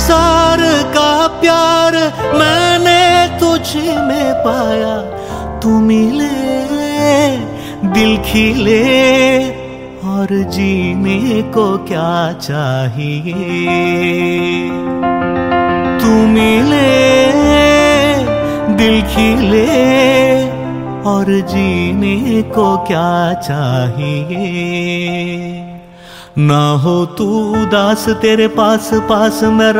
संसार का प्यार मैंने तुझ में पाया, तू मिले दिल खिले और जीने को क्या चाहिए। तू मिले दिल खिले और जीने को क्या चाहिए। ना हो तू उदास, तेरे पास पास मैं